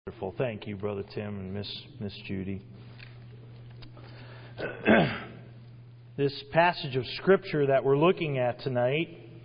Wonderful. Thank you, Brother Tim and Miss Judy. This passage of Scripture that we're looking at tonight,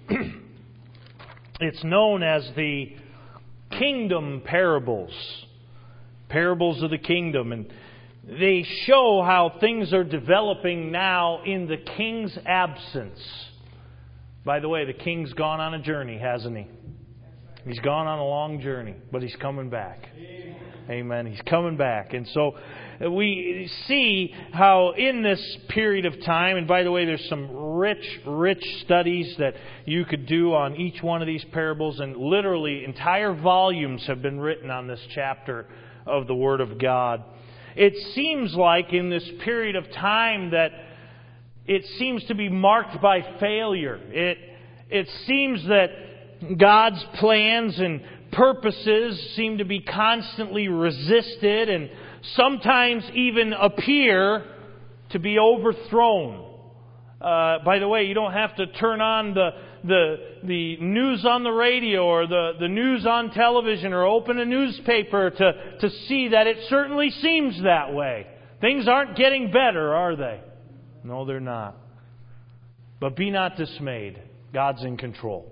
it's known as the Kingdom Parables. Parables of the Kingdom. And they show how things are developing now in the king's absence. By the way, the king's gone on a journey, hasn't he? He's gone on a long journey, but he's coming back. Amen. He's coming back. And so we see how in this period of time, and by the way, there's some rich studies that you could do on each one of these parables, and literally entire volumes have been written on this chapter of the Word of God. It seems like in this period of time that it seems to be marked by failure. It seems that God's plans and purposes seem to be constantly resisted and sometimes even appear to be overthrown. By the way, you don't have to turn on the news on the radio or the news on television or open a newspaper to see that it certainly seems that way. Things aren't getting better, are they? No, they're not. But be not dismayed. God's in control.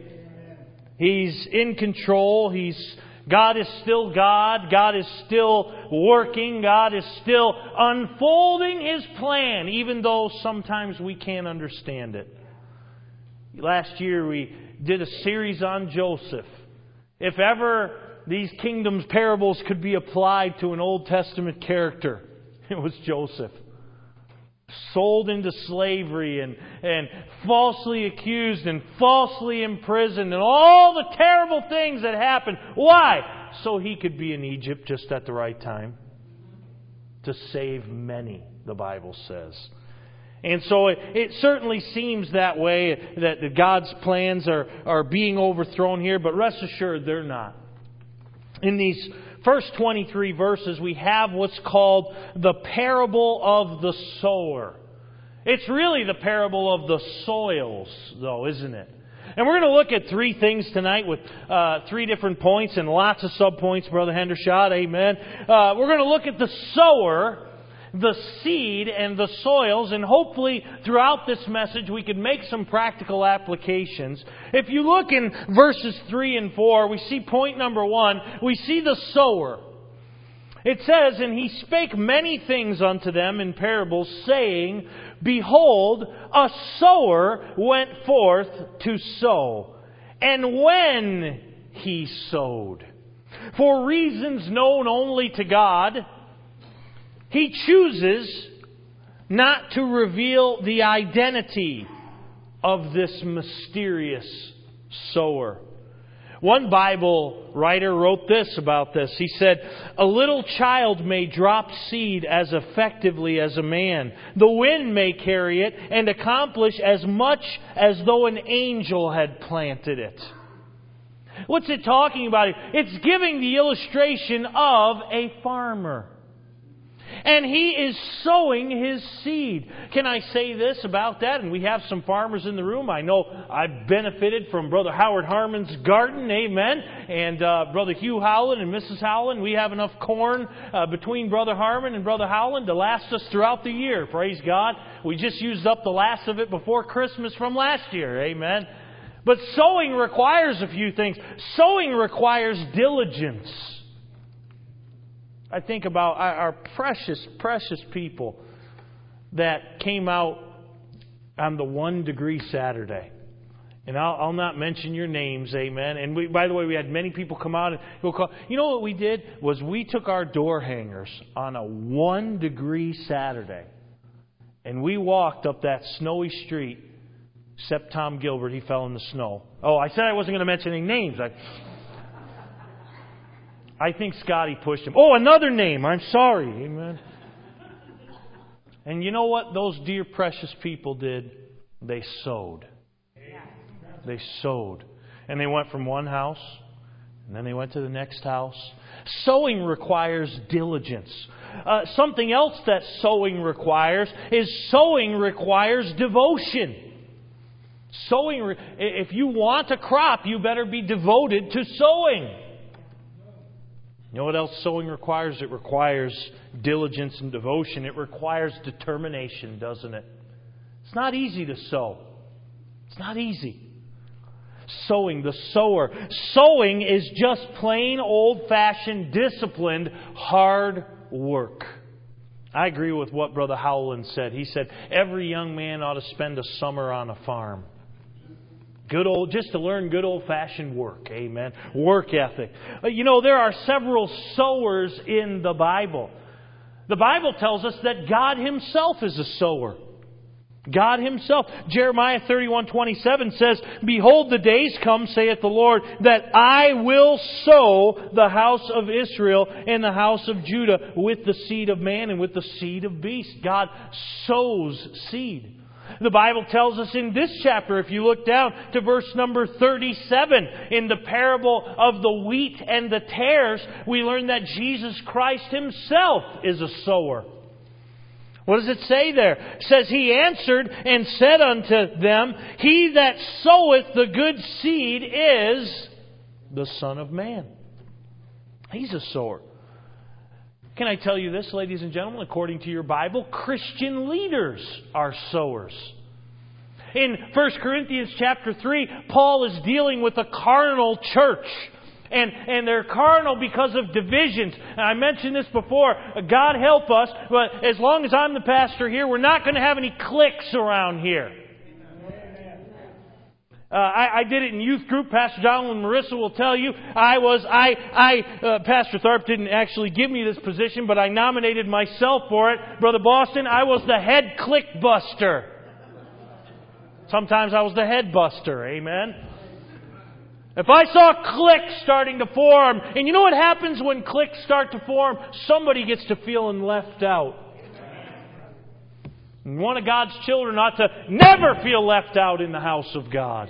He's in control. God is still God. God is still working. God is still unfolding His plan, even though sometimes we can't understand it. Last year we did a series on Joseph. If ever these kingdom's parables could be applied to an Old Testament character, it was Joseph. Sold into slavery and falsely accused and falsely imprisoned and all the terrible things that happened. Why? So he could be in Egypt just at the right time. To save many, the Bible says. And so it certainly seems that way, that God's plans are being overthrown here, but rest assured they're not. In these first 23 verses, we have what's called the parable of the sower. It's really the parable of the soils, though, isn't it? And we're going to look at three things tonight with three different points and lots of subpoints, Brother Hendershot. Amen. We're going to look at the sower, the seed, and the soils, and hopefully throughout this message we can make some practical applications. If you look in verses 3 and 4, we see point number 1, we see the sower. It says, "And he spake many things unto them in parables, saying, Behold, a sower went forth to sow. And when he sowed, for reasons known only to God, he chooses not to reveal the identity of this mysterious sower." One Bible writer wrote this about this. He said, "A little child may drop seed as effectively as a man. The wind may carry it and accomplish as much as though an angel had planted it." What's it talking about? It's giving the illustration of a farmer. And he is sowing his seed. Can I say this about that? And we have some farmers in the room. I know I've benefited from Brother Howard Harmon's garden. Amen. And Brother Hugh Howland and Mrs. Howland. We have enough corn between Brother Harmon and Brother Howland to last us throughout the year. Praise God. We just used up the last of it before Christmas from last year. Amen. But sowing requires a few things. Sowing requires diligence. I think about our precious people that came out on the 1 degree Saturday. And I'll not mention your names, amen. And by the way, we had many people come out and go call. You know what we did? Was we took our door hangers on a 1 degree Saturday. And we walked up that snowy street, except Tom Gilbert, he fell in the snow. Oh, I said I wasn't going to mention any names. I think Scotty pushed him. Oh, another name. I'm sorry. Amen. And you know what those dear precious people did? They sowed. They sowed. And they went from one house, and then they went to the next house. Sowing requires diligence. Something else that sowing requires devotion. If you want a crop, you better be devoted to sowing. You know what else sowing requires? It requires diligence and devotion. It requires determination, doesn't it? It's not easy to sow. It's not easy. Sowing, the sower. Sowing is just plain old-fashioned, disciplined, hard work. I agree with what Brother Howland said. He said, every young man ought to spend a summer on a farm. Just to learn good old-fashioned work. Amen. Work ethic. There are several sowers in the Bible. The Bible tells us that God Himself is a sower. God Himself. Jeremiah 31:27 says, Behold, the days come, saith the Lord, that I will sow the house of Israel and the house of Judah with the seed of man and with the seed of beast. God sows seed. The Bible tells us in this chapter, if you look down to verse number 37, in the parable of the wheat and the tares, we learn that Jesus Christ Himself is a sower. What does it say there? It says, He answered and said unto them, He that soweth the good seed is the Son of Man. He's a sower. Can I tell you this, ladies and gentlemen? According to your Bible, Christian leaders are sowers. In 1 Corinthians chapter 3, Paul is dealing with a carnal church. And they're carnal because of divisions. And I mentioned this before. God help us, but as long as I'm the pastor here, we're not going to have any cliques around here. I did it in youth group. Pastor John and Marissa will tell you. Pastor Tharp didn't actually give me this position, but I nominated myself for it. Brother Boston, I was the head clique buster. Sometimes I was the head buster. Amen. If I saw cliques starting to form, and you know what happens when cliques start to form? Somebody gets to feeling left out. And one of God's children ought to never feel left out in the house of God.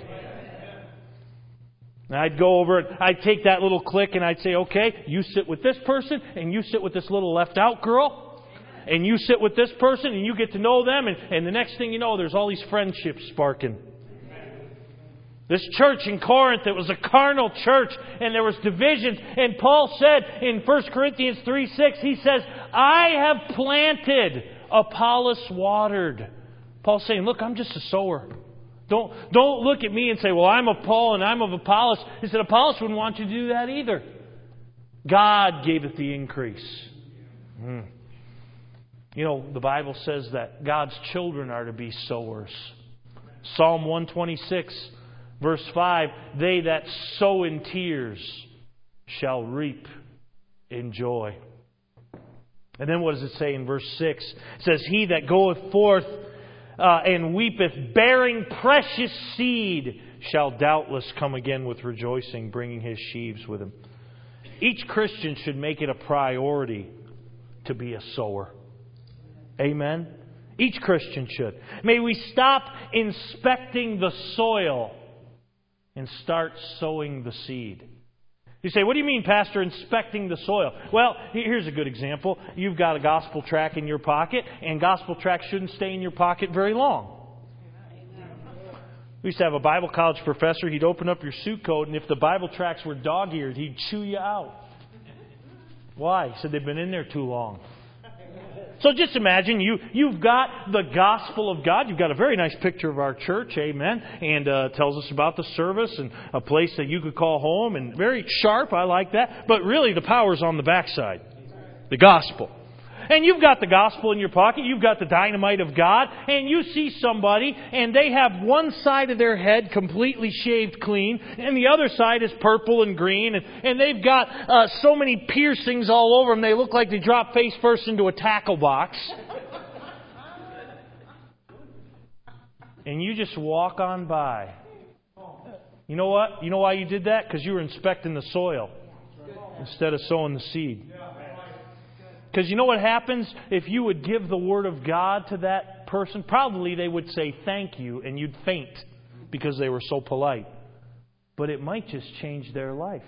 And I'd go over it, I'd take that little clique and I'd say, okay, you sit with this person and you sit with this little left out girl. And you sit with this person and you get to know them. And the next thing you know, there's all these friendships sparking. This church in Corinth, it was a carnal church and there was divisions. And Paul said in 1 Corinthians 3:6, he says, I have planted, Apollos watered. Paul's saying, look, I'm just a sower. Don't look at me and say, well, I'm of Paul and I'm of Apollos. He said, Apollos wouldn't want you to do that either. God gave it the increase. You know, the Bible says that God's children are to be sowers. Psalm 126, verse 5, they that sow in tears shall reap in joy. And then what does it say in verse 6? It says, he that goeth forth and weepeth, bearing precious seed, shall doubtless come again with rejoicing, bringing his sheaves with him. Each Christian should make it a priority to be a sower. Amen? Each Christian should. May we stop inspecting the soil and start sowing the seed. You say, what do you mean, Pastor, inspecting the soil? Well, here's a good example. You've got a gospel tract in your pocket, and gospel tracts shouldn't stay in your pocket very long. We used to have a Bible college professor. He'd open up your suit coat, and if the Bible tracts were dog-eared, he'd chew you out. Why? He said they've been in there too long. So just imagine you've got the gospel of God. You've got a very nice picture of our church, amen, and tells us about the service and a place that you could call home, and very sharp. I like that. But really, the power's on the backside, the gospel. And you've got the gospel in your pocket. You've got the dynamite of God. And you see somebody, and they have one side of their head completely shaved clean, and the other side is purple and green. And they've got so many piercings all over them, they look like they dropped face first into a tackle box. And you just walk on by. You know what? You know why you did that? Because you were inspecting the soil instead of sowing the seed. Because you know what happens if you would give the Word of God to that person? Probably they would say thank you and you'd faint because they were so polite. But it might just change their life.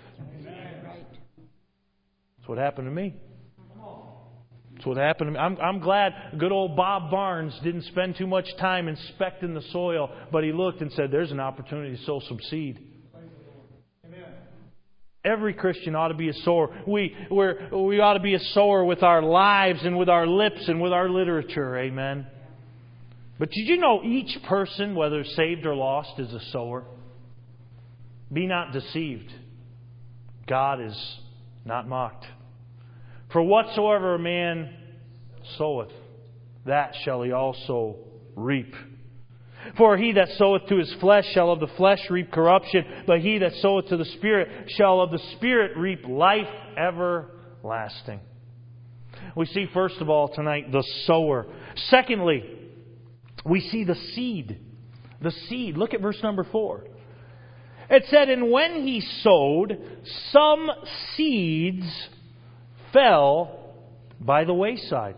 That's what happened to me. That's what happened to me. I'm glad good old Bob Barnes didn't spend too much time inspecting the soil, but he looked and said, there's an opportunity to sow some seed. Every Christian ought to be a sower. We ought to be a sower with our lives and with our lips and with our literature. Amen. But did you know each person, whether saved or lost, is a sower? Be not deceived. God is not mocked. For whatsoever a man soweth, that shall he also reap. For he that soweth to his flesh shall of the flesh reap corruption, but he that soweth to the Spirit shall of the Spirit reap life everlasting. We see, first of all, tonight, the sower. Secondly, we see the seed. The seed. Look at verse number 4. It said, and when he sowed, some seeds fell by the wayside.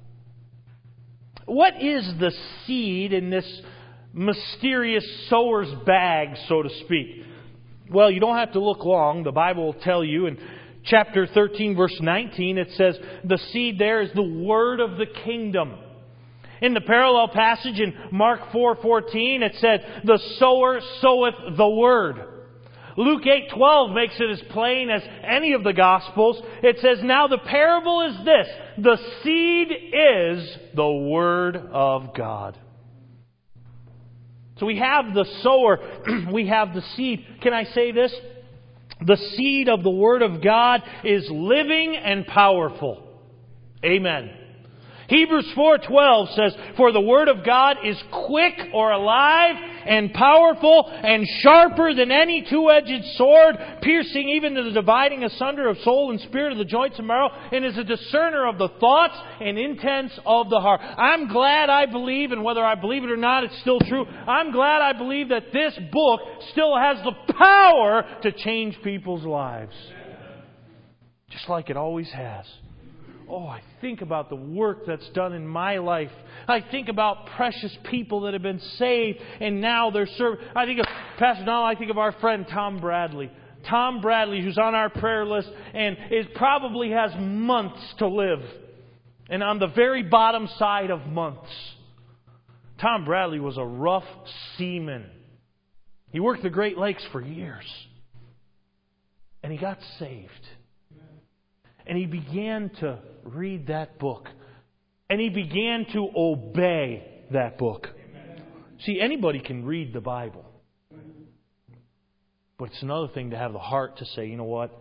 What is the seed in this mysterious sower's bag, so to speak? Well, you don't have to look long. The Bible will tell you in chapter 13, verse 19, it says the seed there is the word of the kingdom. In the parallel passage in Mark 4:14, it said, the sower soweth the word. Luke 8:12 makes it as plain as any of the Gospels. It says, now the parable is this, the seed is the Word of God. So we have the sower, we have the seed. Can I say this? The seed of the Word of God is living and powerful. Amen. Hebrews 4:12 says, for the Word of God is quick or alive and powerful and sharper than any two-edged sword, piercing even to the dividing asunder of soul and spirit, of the joints and marrow, and is a discerner of the thoughts and intents of the heart. I'm glad I believe, and whether I believe it or not, it's still true. I'm glad I believe that this book still has the power to change people's lives. Just like it always has. Oh, I think about the work that's done in my life. I think about precious people that have been saved and now they're serving. I think of Pastor Donald, I think of our friend Tom Bradley. Tom Bradley, who's on our prayer list and probably has months to live. And on the very bottom side of months. Tom Bradley was a rough seaman. He worked the Great Lakes for years. And he got saved. And he began to read that book. And he began to obey that book. See, anybody can read the Bible. But it's another thing to have the heart to say, you know what?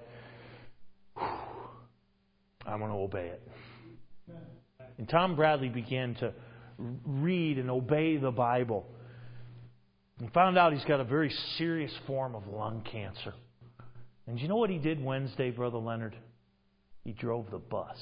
I'm going to obey it. And Tom Bradley began to read and obey the Bible. And found out he's got a very serious form of lung cancer. And you know what he did Wednesday, Brother Leonard? He drove the bus.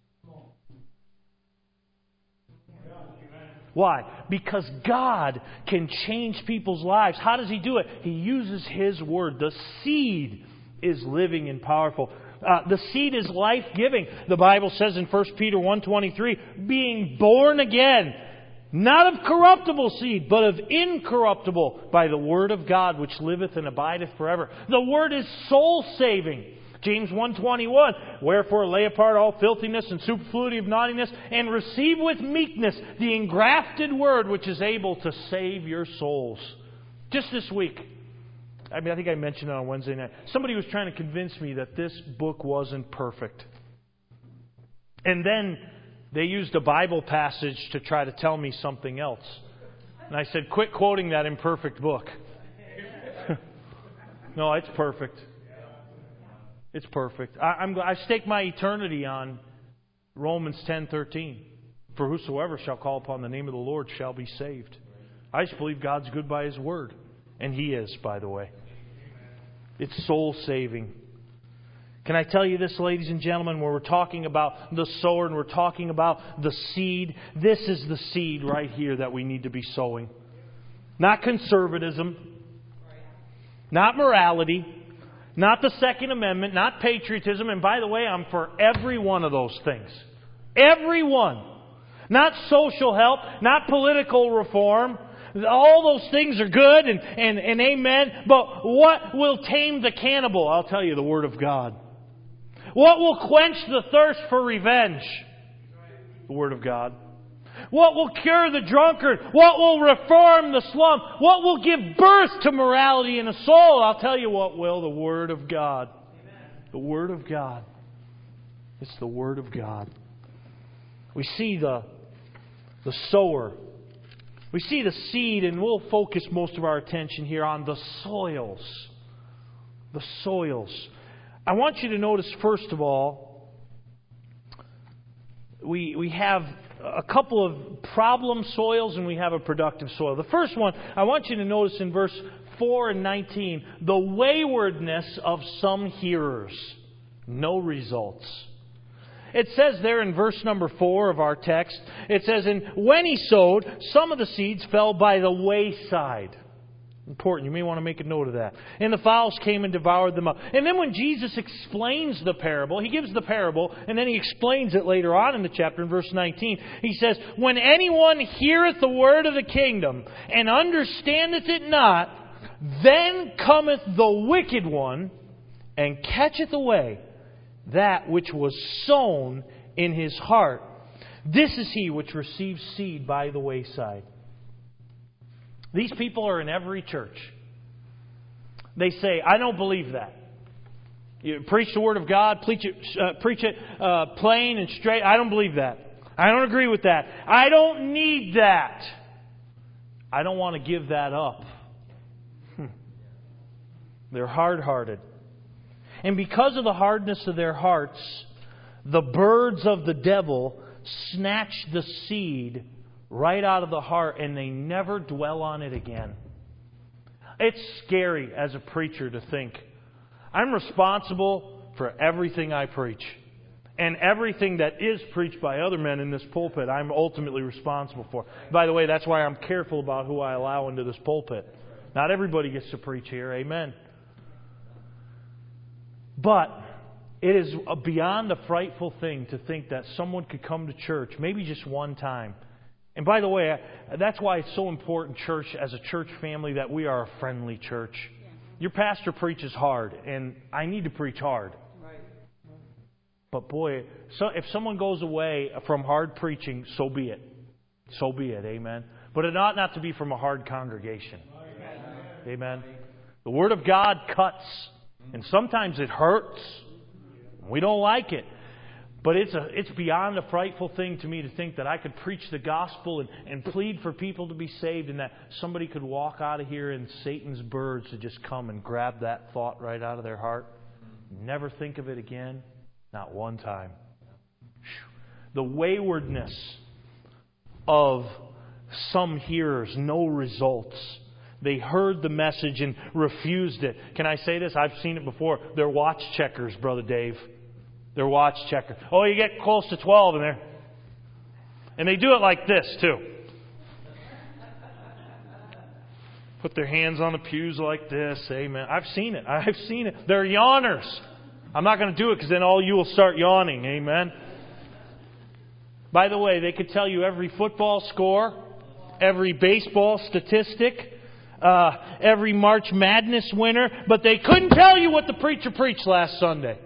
Why? Because God can change people's lives. How does He do it? He uses His Word. The seed is living and powerful. The seed is life-giving. The Bible says in 1 Peter 1:23, being born again, not of corruptible seed, but of incorruptible, by the Word of God, which liveth and abideth forever. The Word is soul-saving. James 1:21, wherefore lay apart all filthiness and superfluity of naughtiness, and receive with meekness the engrafted word which is able to save your souls. Just this week, I think I mentioned it on Wednesday night, somebody was trying to convince me that this book wasn't perfect. And then they used a Bible passage to try to tell me something else. And I said, quit quoting that imperfect book. No, it's perfect. It's perfect. I stake my eternity on Romans 10:13. For whosoever shall call upon the name of the Lord shall be saved. I just believe God's good by His Word. And He is, by the way. It's soul-saving. Can I tell you this, ladies and gentlemen, when we're talking about the sower and we're talking about the seed, this is the seed right here that we need to be sowing. Not conservatism. Not morality. Not the Second Amendment, not patriotism. And by the way, I'm for every one of those things. Every one. Not social help, not political reform. All those things are good and amen. But what will tame the cannibal? I'll tell you, the Word of God. What will quench the thirst for revenge? The Word of God. What will cure the drunkard? What will reform the slum? What will give birth to morality in a soul? I'll tell you what will, the Word of God. Amen. The Word of God. It's the Word of God. We see the sower. We see the seed, and we'll focus most of our attention here on the soils. The soils. I want you to notice, first of all, we have a couple of problem soils and we have a productive soil. The first one, I want you to notice in verse 4 and 19, the waywardness of some hearers. No results. It says there in verse number 4 of our text, it says, "And when he sowed, some of the seeds fell by the wayside." Important, you may want to make a note of that. "And the fowls came and devoured them up." And then when Jesus explains the parable, He gives the parable, and then He explains it later on in the chapter in verse 19. He says, "When anyone heareth the word of the kingdom, and understandeth it not, then cometh the wicked one, and catcheth away that which was sown in his heart. This is he which receives seed by the wayside." These people are in every church. They say, "I don't believe that. You preach the Word of God, preach it plain and straight. I don't believe that. I don't agree with that. I don't need that. I don't want to give that up." They're hard-hearted. And because of the hardness of their hearts, the birds of the devil snatch the seed right out of the heart, and they never dwell on it again. It's scary as a preacher to think, I'm responsible for everything I preach. And everything that is preached by other men in this pulpit, I'm ultimately responsible for. By the way, that's why I'm careful about who I allow into this pulpit. Not everybody gets to preach here. Amen. But it is beyond a frightful thing to think that someone could come to church, maybe just one time. And by the way, that's why it's so important, church, as a church family, that we are a friendly church. Yeah. Your pastor preaches hard, and I need to preach hard. Right. But boy, so if someone goes away from hard preaching, so be it. So be it, amen. But it ought not to be from a hard congregation. Amen. The Word of God cuts. And sometimes it hurts. We don't like it. But it's beyond a frightful thing to me to think that I could preach the gospel and plead for people to be saved, and that somebody could walk out of here and Satan's birds would just come and grab that thought right out of their heart. Never think of it again. Not one time. The waywardness of some hearers, no results. They heard the message and refused it. Can I say this? I've seen it before. They're watch checkers, Brother Dave. They're watch checkers. Oh, you get close to 12 in there. And they do it like this, too. Put their hands on the pews like this. Amen. I've seen it. I've seen it. They're yawners. I'm not going to do it because then all you will start yawning. Amen. By the way, they could tell you every football score, every baseball statistic, every March Madness winner, but they couldn't tell you what the preacher preached last Sunday.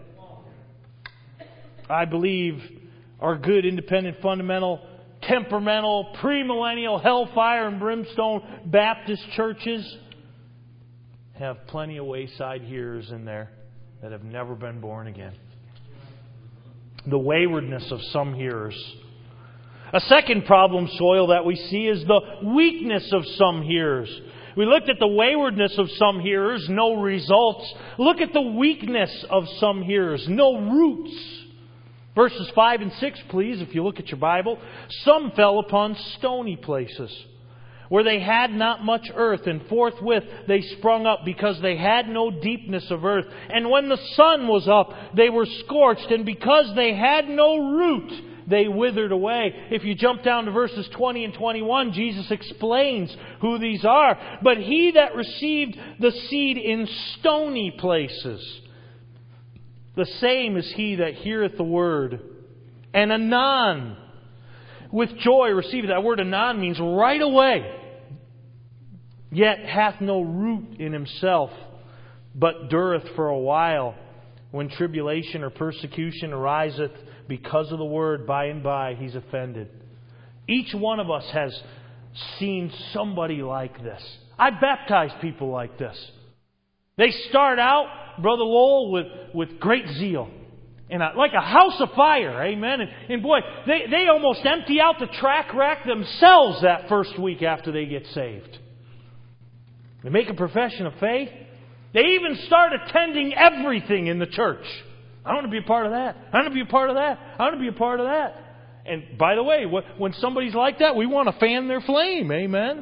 I believe our good, independent, fundamental, temperamental, premillennial, hellfire and brimstone Baptist churches have plenty of wayside hearers in there that have never been born again. The waywardness of some hearers. A second problem soil that we see is the weakness of some hearers. We looked at the waywardness of some hearers, no results. Look at the weakness of some hearers, no roots. Verses 5 and 6, please, if you look at your Bible. "Some fell upon stony places, where they had not much earth, and forthwith they sprung up, because they had no deepness of earth. And when the sun was up, they were scorched, and because they had no root, they withered away." If you jump down to verses 20 and 21, Jesus explains who these are. "But he that received the seed in stony places, the same is he that heareth the word, and anon with joy receiveth." That word anon means right away. "Yet hath no root in himself, but dureth for a while. When tribulation or persecution ariseth because of the word, by and by he's offended." Each one of us has seen somebody like this. I baptize people like this. They start out, Brother Lowell, with great zeal. And like a house of fire, amen. And boy, they almost empty out the track rack themselves that first week after they get saved. They make a profession of faith. They even start attending everything in the church. I want to be a part of that. I want to be a part of that. I want to be a part of that. And by the way, when somebody's like that, we want to fan their flame, amen.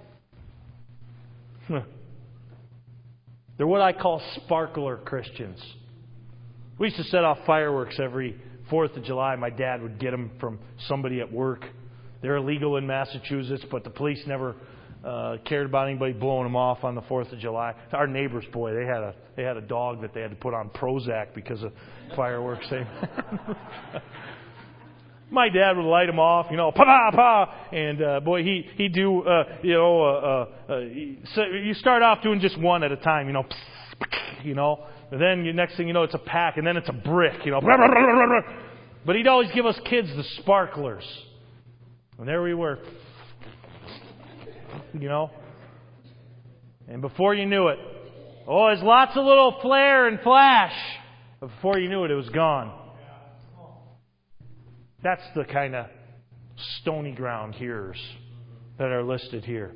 They're what I call sparkler Christians. We used to set off fireworks every 4th of July. My dad would get them from somebody at work. They're illegal in Massachusetts, but the police never cared about anybody blowing them off on the 4th of July. Our neighbor's boy, they had a dog that they had to put on Prozac because of fireworks. My dad would light them off, pa-pa-pa, and boy, he'd do, so you start off doing just one at a time, and then next thing you know, it's a pack, and then it's a brick, But he'd always give us kids the sparklers. And there we were, And before you knew it, there's lots of little flare and flash. But before you knew it, it was gone. That's the kind of stony ground hearers that are listed here.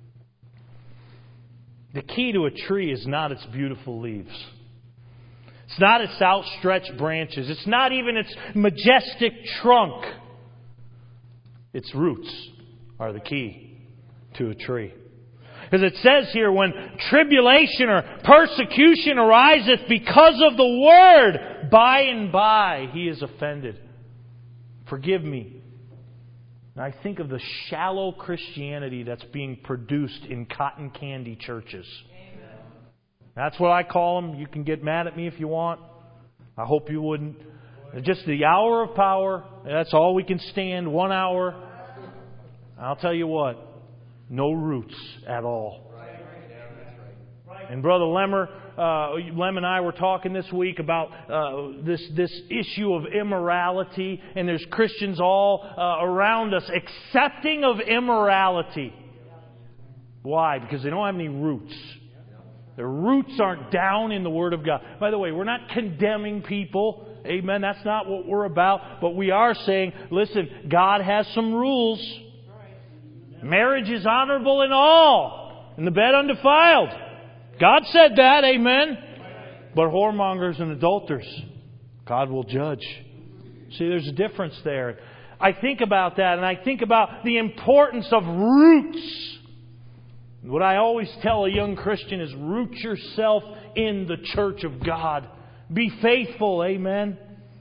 The key to a tree is not its beautiful leaves. It's not its outstretched branches. It's not even its majestic trunk. Its roots are the key to a tree. Because it says here, when tribulation or persecution ariseth because of the word, by and by he is offended. Forgive me. And I think of the shallow Christianity that's being produced in cotton candy churches. Amen. That's what I call them. You can get mad at me if you want. I hope you wouldn't. Just the hour of power. That's all we can stand. 1 hour. I'll tell you what. No roots at all. And Brother Lem and I were talking this week about this issue of immorality, and there's Christians all around us accepting of immorality. Why? Because they don't have any roots. Their roots aren't down in the Word of God. By the way, we're not condemning people. Amen. That's not what we're about. But we are saying, listen, God has some rules. Marriage is honorable in all, and the bed undefiled. God said that, amen. But whoremongers and adulterers, God will judge. See, there's a difference there. I think about that, and I think about the importance of roots. What I always tell a young Christian is root yourself in the church of God. Be faithful, amen.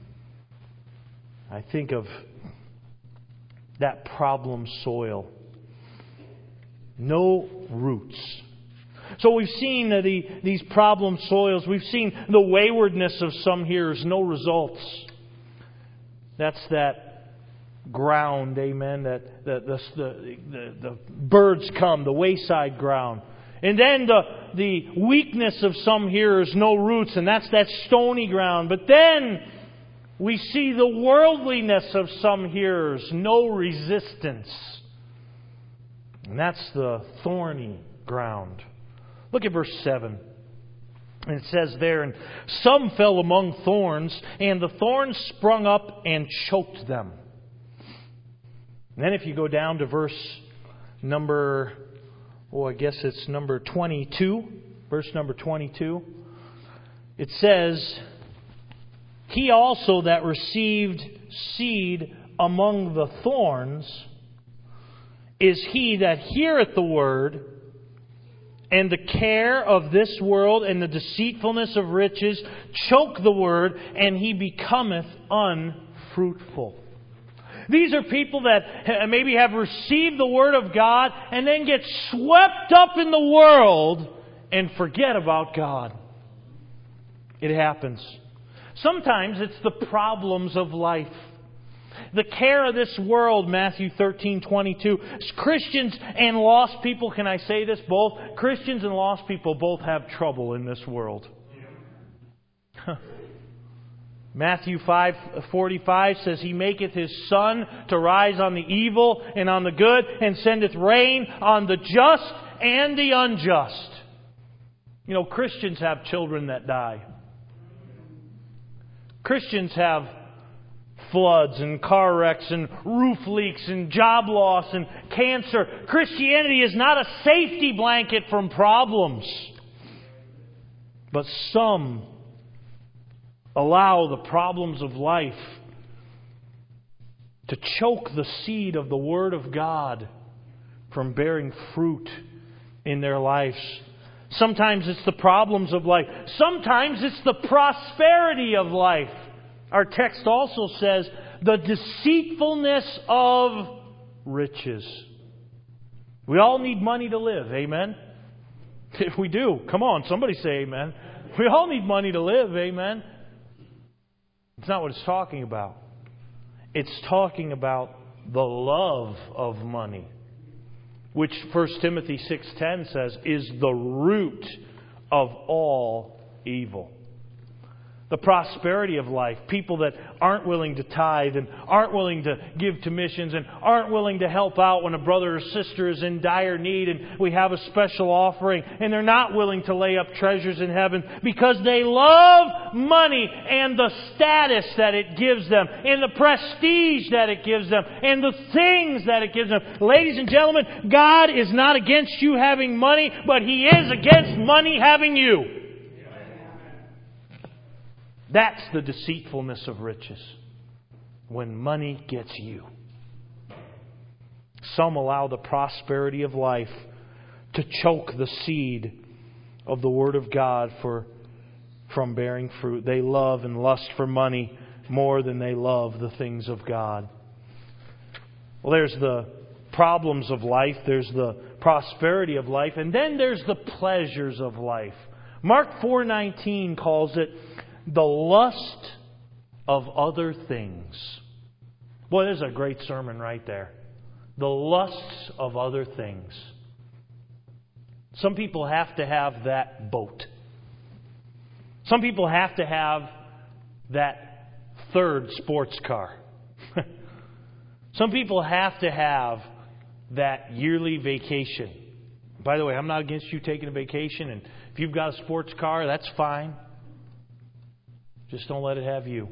I think of that problem soil. No roots. So we've seen these problem soils. We've seen the waywardness of some hearers. No results. That's that ground, amen, that the birds come, the wayside ground. And then the weakness of some hearers, no roots, and that's that stony ground. But then we see the worldliness of some hearers, no resistance. And that's the thorny ground. Look at verse 7. And it says there, and some fell among thorns, and the thorns sprung up and choked them. And then if you go down to verse number, I guess it's number 22. Verse number 22. It says, he also that received seed among the thorns is he that heareth the word, and the care of this world and the deceitfulness of riches choke the word, and he becometh unfruitful. These are people that maybe have received the word of God and then get swept up in the world and forget about God. It happens. Sometimes it's the problems of life. The care of this world, Matthew 13:22. Christians and lost people, can I say this? Both Christians and lost people both have trouble in this world. Matthew 5:45 says, he maketh his sun to rise on the evil and on the good, and sendeth rain on the just and the unjust. You know, Christians have children that die. Christians have floods and car wrecks and roof leaks and job loss and cancer. Christianity is not a safety blanket from problems. But some allow the problems of life to choke the seed of the Word of God from bearing fruit in their lives. Sometimes it's the problems of life. Sometimes it's the prosperity of life. Our text also says the deceitfulness of riches. We all need money to live. Amen? If we do, come on, somebody say amen. We all need money to live. Amen? It's not what it's talking about. It's talking about the love of money, which 1 Timothy 6:10 says is the root of all evil. The prosperity of life, people that aren't willing to tithe and aren't willing to give to missions and aren't willing to help out when a brother or sister is in dire need and we have a special offering, and they're not willing to lay up treasures in heaven because they love money and the status that it gives them and the prestige that it gives them and the things that it gives them. Ladies and gentlemen, God is not against you having money, but He is against money having you. That's the deceitfulness of riches. When money gets you. Some allow the prosperity of life to choke the seed of the Word of God from bearing fruit. They love and lust for money more than they love the things of God. Well, there's the problems of life. There's the prosperity of life. And then there's the pleasures of life. Mark 4:19 calls it the lust of other things. Boy, there's a great sermon right there. The lusts of other things. Some people have to have that boat. Some people have to have that third sports car. Some people have to have that yearly vacation. By the way, I'm not against you taking a vacation, and if you've got a sports car, that's fine. Just don't let it have you.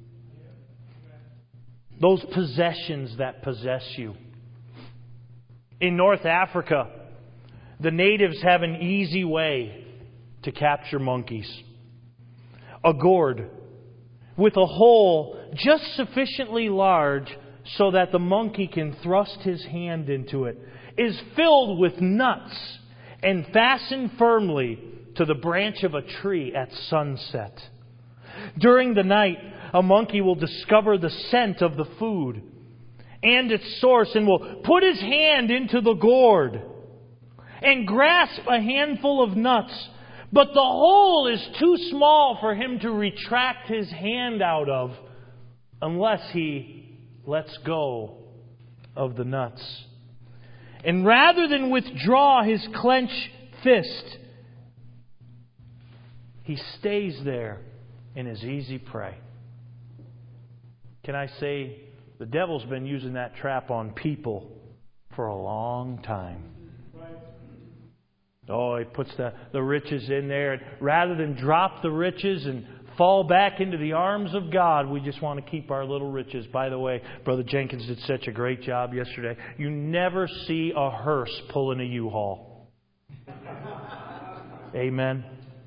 Those possessions that possess you. In North Africa, the natives have an easy way to capture monkeys. A gourd with a hole just sufficiently large so that the monkey can thrust his hand into it is filled with nuts and fastened firmly to the branch of a tree at sunset. During the night, a monkey will discover the scent of the food and its source and will put his hand into the gourd and grasp a handful of nuts. But the hole is too small for him to retract his hand out of unless he lets go of the nuts. And rather than withdraw his clenched fist, he stays there in his easy prey. Can I say, the devil's been using that trap on people for a long time. Oh, he puts the riches in there. And rather than drop the riches and fall back into the arms of God, we just want to keep our little riches. By the way, Brother Jenkins did such a great job yesterday. You never see a hearse pulling a U-Haul. Amen.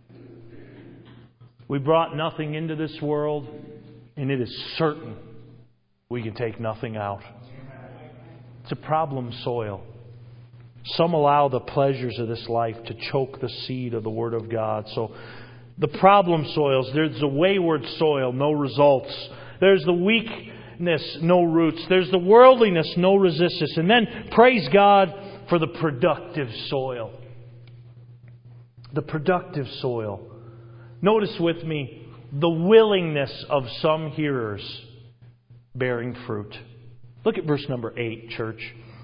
We brought nothing into this world, and it is certain we can take nothing out. It's a problem soil. Some allow the pleasures of this life to choke the seed of the Word of God. So the problem soils, there's the wayward soil, no results. There's the weakness, no roots. There's the worldliness, no resistance. And then praise God for the productive soil. The productive soil. Notice with me the willingness of some hearers bearing fruit. Look at verse number 8, church.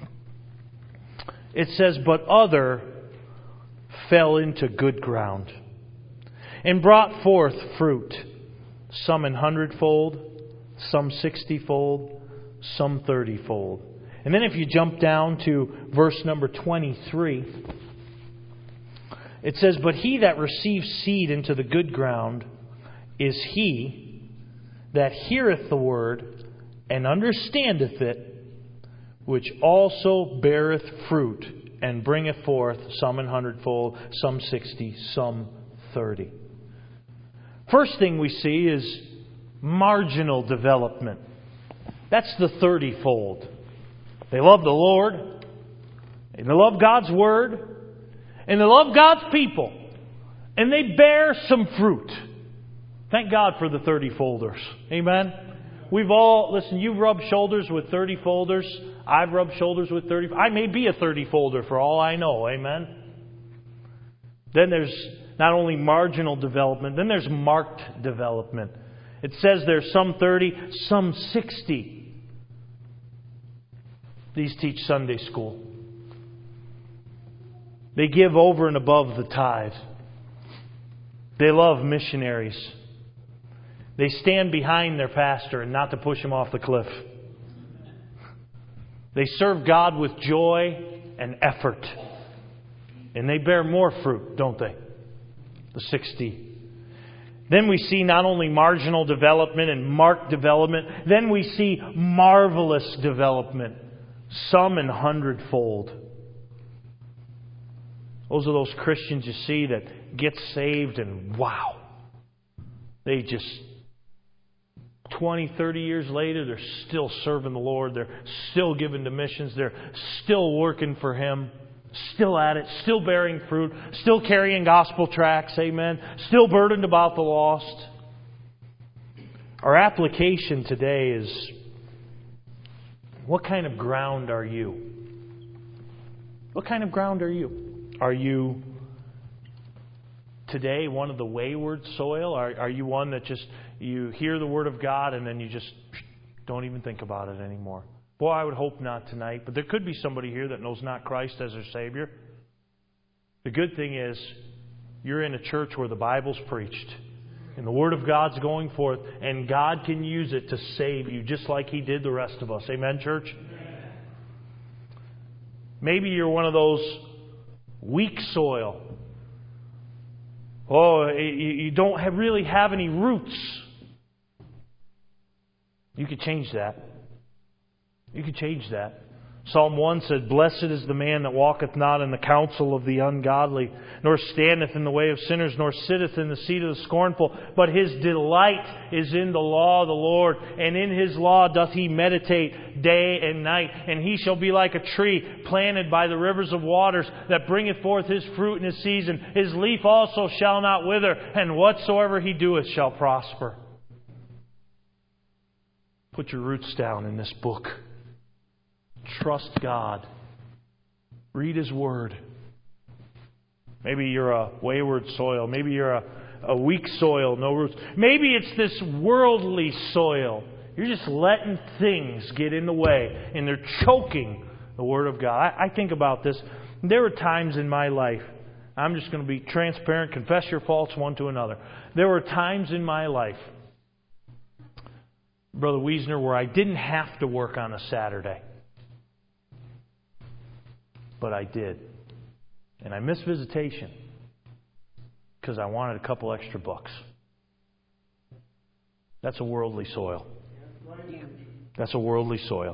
It says, "But other fell into good ground and brought forth fruit, some 100-fold, some 60-fold, some 30-fold." And then if you jump down to verse number 23, It says, "But he that receives seed into the good ground is he that heareth the word and understandeth it, which also beareth fruit and bringeth forth some 100-fold, some 60, some 30. First thing we see is marginal development. That's the 30-fold. They love the Lord, and they love God's Word, and they love God's people, and they bear some fruit. Thank God for the 30-folders. Amen? We've all, listen, you've rubbed shoulders with 30-folders. I've rubbed shoulders with 30. I may be a 30-folder for all I know. Amen? Then there's not only marginal development, then there's marked development. It says there's some 30, some 60. These teach Sunday school. They give over and above the tithe. They love missionaries. They stand behind their pastor and not to push him off the cliff. They serve God with joy and effort. And they bear more fruit, don't they? The 60. Then we see not only marginal development and marked development, then we see marvelous development. Some in 100-fold. Those are those Christians you see that get saved and wow. They just 20, 30 years later, they're still serving the Lord. They're still giving to missions. They're still working for Him. Still at it. Still bearing fruit. Still carrying gospel tracts. Amen. Still burdened about the lost. Our application today is, what kind of ground are you? What kind of ground are you? Are you today one of the wayward soil? Are you one that just, you hear the Word of God and then you just don't even think about it anymore? Boy, I would hope not tonight. But there could be somebody here that knows not Christ as their Savior. The good thing is, you're in a church where the Bible's preached. And the Word of God's going forth. And God can use it to save you just like He did the rest of us. Amen, church? Amen. Maybe you're one of those weak soil. Oh, you don't really have any roots. You could change that. You could change that. Psalm 1 said, "Blessed is the man that walketh not in the counsel of the ungodly, nor standeth in the way of sinners, nor sitteth in the seat of the scornful. But his delight is in the law of the Lord, and in His law doth he meditate day and night. And he shall be like a tree planted by the rivers of waters, that bringeth forth his fruit in his season. His leaf also shall not wither, and whatsoever he doeth shall prosper." Put your roots down in this book. Trust God. Read His Word. Maybe you're a wayward soil. Maybe you're a weak soil, no roots. Maybe it's this worldly soil. You're just letting things get in the way, and they're choking the Word of God. I think about this. There were times in my life, I'm just going to be transparent, confess your faults one to another. There were times in my life, Brother Wiesner, where I didn't have to work on a Saturday. But I did. And I missed visitation because I wanted a couple extra bucks. That's a worldly soil. That's a worldly soil.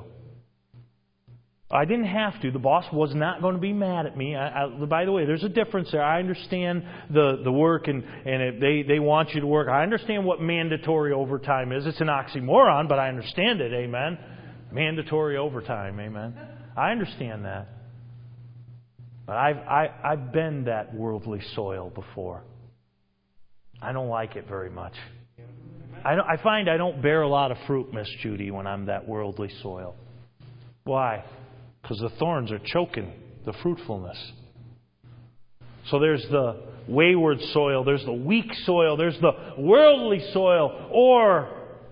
I didn't have to. The boss was not going to be mad at me. By the way, there's a difference there. I understand the work and if they want you to work. I understand what mandatory overtime is. It's an oxymoron, but I understand it. Amen. Mandatory overtime. Amen. I understand that. But I've been that worldly soil before. I don't like it very much. I find I don't bear a lot of fruit, Miss Judy, when I'm that worldly soil. Why? Because the thorns are choking the fruitfulness. So there's the wayward soil, there's the weak soil, there's the worldly soil, or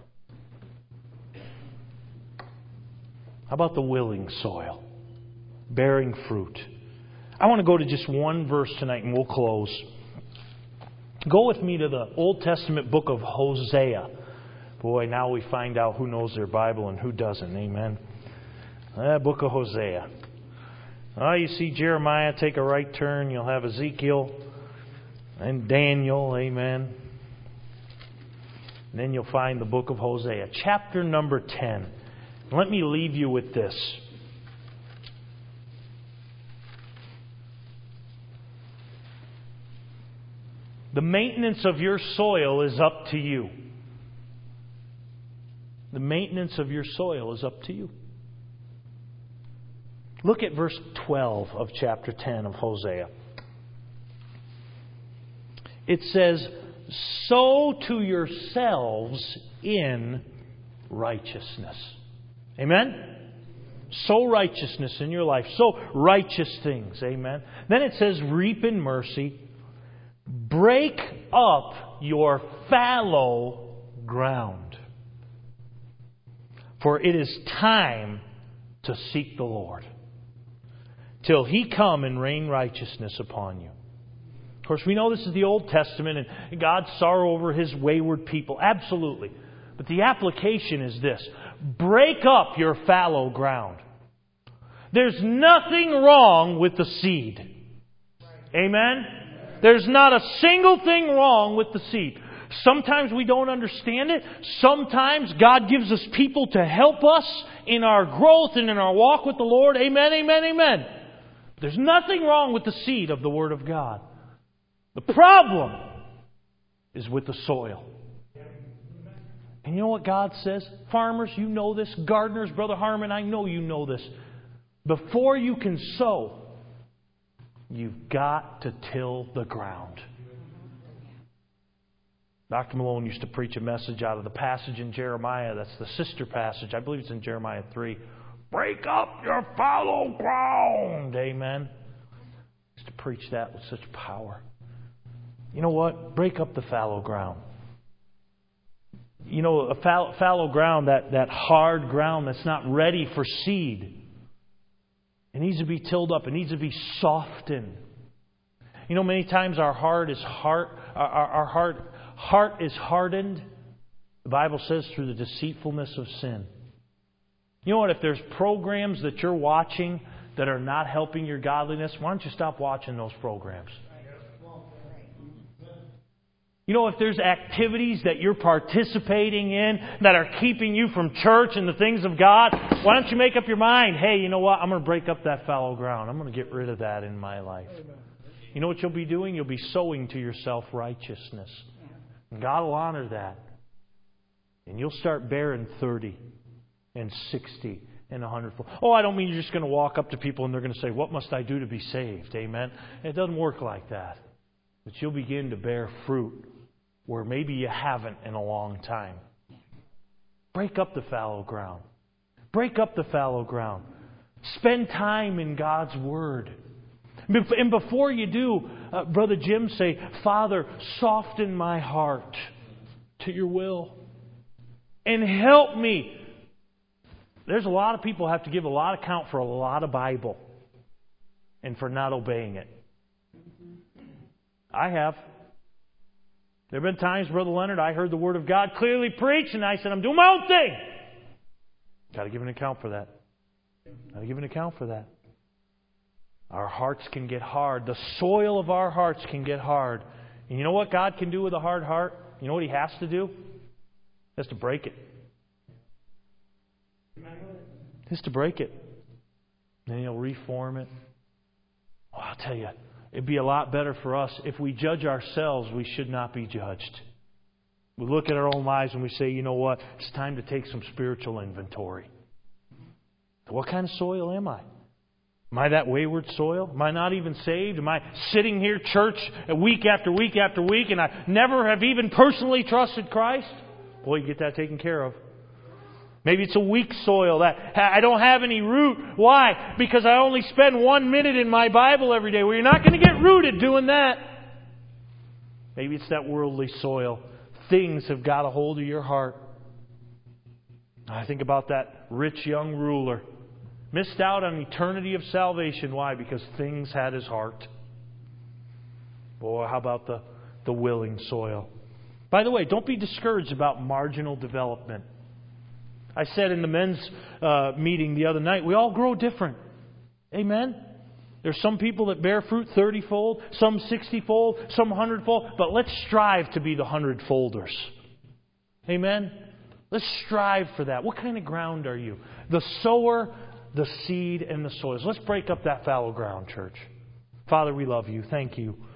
how about the willing soil? Bearing fruit. I want to go to just one verse tonight and we'll close. Go with me to the Old Testament book of Hosea. Boy, now we find out who knows their Bible and who doesn't. Amen. That book of Hosea. You see Jeremiah take a right turn. You'll have Ezekiel. and Daniel, amen. And then you'll find the book of Hosea, chapter number 10. Let me leave you with this. The maintenance of your soil is up to you. The maintenance of your soil is up to you. Look at verse 12 of chapter 10 of Hosea. It says, sow to yourselves in righteousness. Amen? Sow righteousness in your life. Sow righteous things. Amen? Then it says, reap in mercy. Break up your fallow ground. For it is time to seek the Lord, till He come and rain righteousness upon you. Of course, we know this is the Old Testament and God's sorrow over His wayward people. Absolutely. But the application is this. Break up your fallow ground. There's nothing wrong with the seed. Amen? There's not a single thing wrong with the seed. Sometimes we don't understand it. Sometimes God gives us people to help us in our growth and in our walk with the Lord. Amen, amen, amen. There's nothing wrong with the seed of the Word of God. The problem is with the soil. And you know what God says? Farmers, you know this. Gardeners, Brother Harmon, I know you know this. Before you can sow, you've got to till the ground. Dr. Malone used to preach a message out of the passage in Jeremiah. That's the sister passage. I believe it's in Jeremiah 3. Break up your fallow ground. Amen. He used to preach that with such power. You know what? Break up the fallow ground. You know, a fallow ground, that hard ground that's not ready for seed. It needs to be tilled up. It needs to be softened. You know, many times our heart is hardened. The Bible says through the deceitfulness of sin. You know what? If there's programs that you're watching that are not helping your godliness, why don't you stop watching those programs? You know, if there's activities that you're participating in that are keeping you from church and the things of God, why don't you make up your mind, hey, you know what? I'm going to break up that fallow ground. I'm going to get rid of that in my life. You know what you'll be doing? You'll be sowing to yourself righteousness. And God will honor that. And you'll start bearing 30 and 60 and 100. Oh, I don't mean you're just going to walk up to people and they're going to say, what must I do to be saved? Amen? It doesn't work like that. But you'll begin to bear fruit where maybe you haven't in a long time. Break up the fallow ground. Break up the fallow ground. Spend time in God's Word. And before you do, Brother Jim, say, Father, soften my heart to your will. And help me. There's a lot of people who have to give a lot of account for a lot of Bible and for not obeying it. I have. There have been times, Brother Leonard, I heard the Word of God clearly preached, and I said, I'm doing my own thing. Got to give an account for that. Got to give an account for that. Our hearts can get hard. The soil of our hearts can get hard. And you know what God can do with a hard heart? You know what He has to do? He has to break it. He has to break it. Then He'll reform it. Oh, I'll tell you, it'd be a lot better for us if we judge ourselves. We should not be judged. We look at our own lives and we say, you know what? It's time to take some spiritual inventory. What kind of soil am I? Am I that wayward soil? Am I not even saved? Am I sitting here, church, week after week after week, and I never have even personally trusted Christ? Boy, you get that taken care of. Maybe it's a weak soil that I don't have any root. Why? Because I only spend 1 minute in my Bible every day. Well, you're not going to get rooted doing that. Maybe it's that worldly soil. Things have got a hold of your heart. I think about that rich young ruler. Missed out on eternity of salvation. Why? Because things had his heart. Boy, how about the willing soil? By the way, don't be discouraged about marginal development. I said in the men's meeting the other night, we all grow different. Amen? There's some people that bear fruit 30-fold, some 60-fold, some 100-fold, but let's strive to be the 100-folders. Amen? Let's strive for that. What kind of ground are you? The sower, the seed, and the soils. Let's break up that fallow ground, church. Father, we love you. Thank you